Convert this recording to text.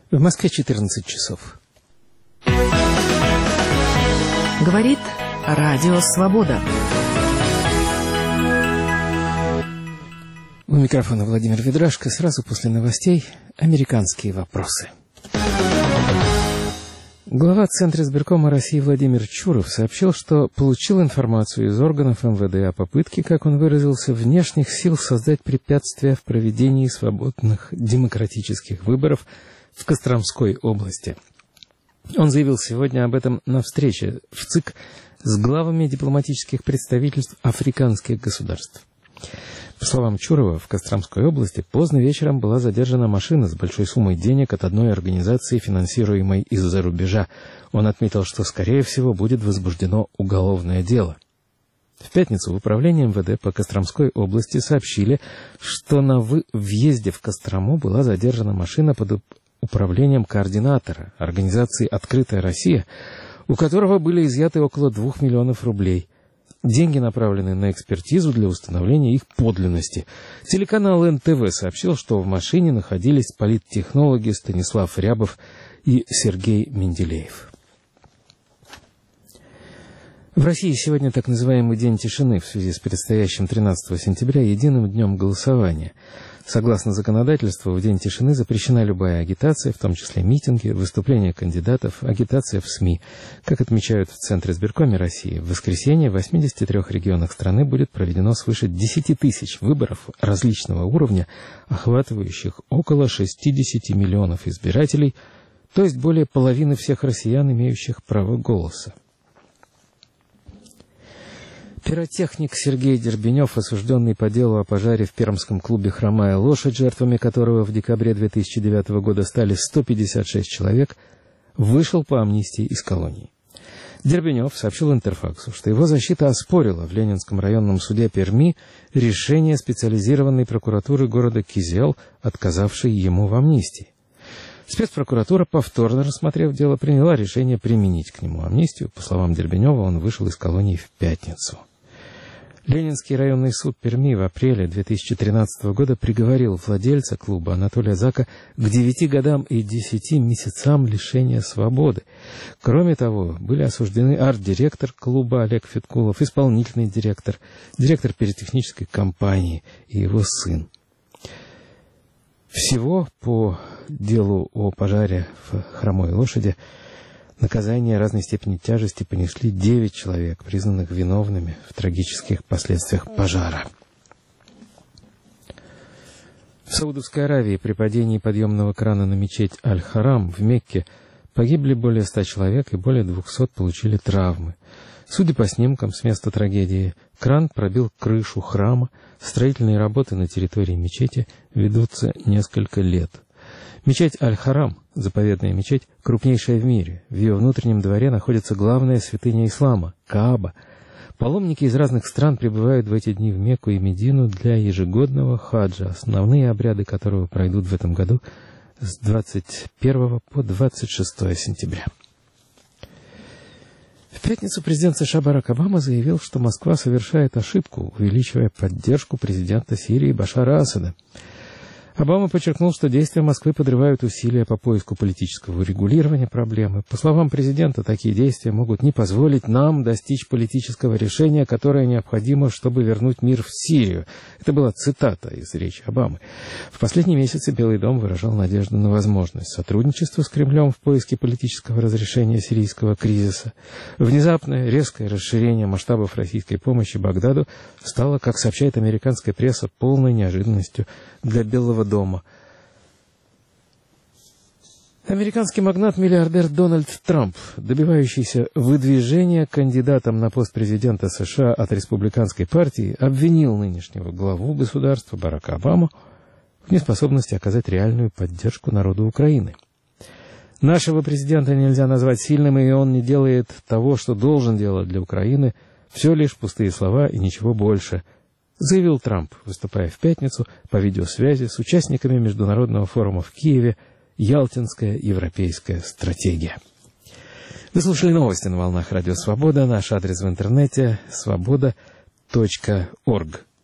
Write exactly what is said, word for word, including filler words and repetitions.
В Москве четырнадцать часов. Говорит Радио Свобода. У микрофона Владимир Ведрашко. Сразу после новостей американские вопросы. Глава Центра избиркома России Владимир Чуров сообщил, что получил информацию из органов эм вэ дэ о попытке, как он выразился, внешних сил создать препятствия в проведении свободных демократических выборов в Костромской области. Он заявил сегодня об этом на встрече в ЦИК с главами дипломатических представительств африканских государств. По словам Чурова, в Костромской области поздно вечером была задержана машина с большой суммой денег от одной организации, финансируемой из-за рубежа. Он отметил, что, скорее всего, будет возбуждено уголовное дело. В пятницу в управлении эм вэ дэ по Костромской области сообщили, что на въезде в Кострому была задержана машина под управлением координатора организации «Открытая Россия», у которого были изъяты около двух миллионов рублей. Деньги направлены на экспертизу для установления их подлинности. Телеканал эн тэ вэ сообщил, что в машине находились политтехнологи Станислав Рябов и Сергей Менделеев. В России сегодня так называемый День тишины в связи с предстоящим тринадцатого сентября единым днем голосования. Согласно законодательству, в День тишины запрещена любая агитация, в том числе митинги, выступления кандидатов, агитация в СМИ. Как отмечают в Центре избиркома России, в воскресенье в восьмидесяти трёх регионах страны будет проведено свыше десяти тысяч выборов различного уровня, охватывающих около шестидесяти миллионов избирателей, то есть более половины всех россиян, имеющих право голоса. Пиротехник Сергей Дербенев, осужденный по делу о пожаре в пермском клубе «Хромая лошадь», жертвами которого в декабре две тысячи девятого года стали сто пятьдесят шесть человек, вышел по амнистии из колонии. Дербенев сообщил Интерфаксу, что его защита оспорила в Ленинском районном суде Перми решение специализированной прокуратуры города Кизел, отказавшей ему в амнистии. Спецпрокуратура, повторно рассмотрев дело, приняла решение применить к нему амнистию. По словам Дербенева, он вышел из колонии в пятницу. Ленинский районный суд Перми в апреле две тысячи тринадцатого года приговорил владельца клуба Анатолия Зака к девяти годам и десяти месяцам лишения свободы. Кроме того, были осуждены арт-директор клуба Олег Феткулов, исполнительный директор, директор пиротехнической компании и его сын. Всего по делу о пожаре в «Хромой лошади» наказание разной степени тяжести понесли девять человек, признанных виновными в трагических последствиях пожара. В Саудовской Аравии при падении подъемного крана на мечеть Аль-Харам в Мекке погибли более ста человек и более двухсот получили травмы. Судя по снимкам с места трагедии, кран пробил крышу храма. Строительные работы на территории мечети ведутся несколько лет. Мечеть Аль-Харам, заповедная мечеть, крупнейшая в мире. В ее внутреннем дворе находится главная святыня ислама – Кааба. Паломники из разных стран прибывают в эти дни в Мекку и Медину для ежегодного хаджа, основные обряды которого пройдут в этом году с двадцать первого по двадцать шестое сентября. В пятницу президент США Барак Обама заявил, что Москва совершает ошибку, увеличивая поддержку президента Сирии Башара Асада. Обама подчеркнул, что действия Москвы подрывают усилия по поиску политического урегулирования проблемы. По словам президента, такие действия могут не позволить нам достичь политического решения, которое необходимо, чтобы вернуть мир в Сирию. Это была цитата из речи Обамы. В последние месяцы Белый дом выражал надежду на возможность сотрудничества с Кремлем в поиске политического разрешения сирийского кризиса. Внезапное резкое расширение масштабов российской помощи Багдаду стало, как сообщает американская пресса, полной неожиданностью для Белого дома. Американский магнат-миллиардер Дональд Трамп, добивающийся выдвижения кандидатом на пост президента США от республиканской партии, обвинил нынешнего главу государства Барака Обаму в неспособности оказать реальную поддержку народу Украины. Нашего президента нельзя назвать сильным, и он не делает того, что должен делать для Украины. Все лишь пустые слова и ничего больше, заявил Трамп, выступая в пятницу по видеосвязи с участниками международного форума в Киеве «Ялтинская европейская стратегия». Вы слушали новости на волнах Радио Свобода. Наш адрес в интернете свобода точка орг.